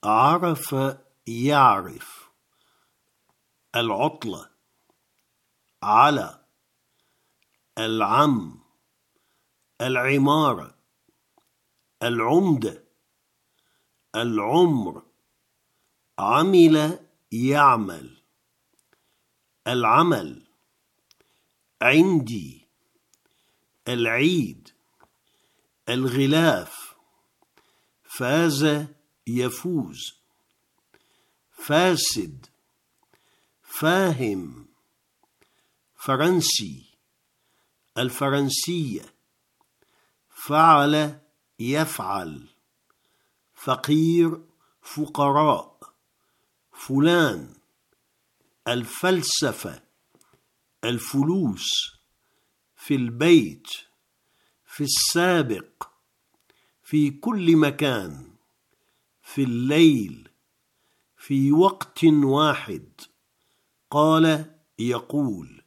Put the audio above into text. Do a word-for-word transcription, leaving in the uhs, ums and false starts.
عرف يعرف. العطلة. على. العم. العمارة. العمدة. العمر. عمل يعمل. العمل. عندي. العيد. الغلاف. فاز يفوز. فاسد. فاهم. فرنسي. الفرنسية. فعل يفعل. فقير فقراء. فلان. الفلسفة. الفلوس. في البيت. في السابق. في كل مكان. في الليل. في وقت واحد. قال يقول.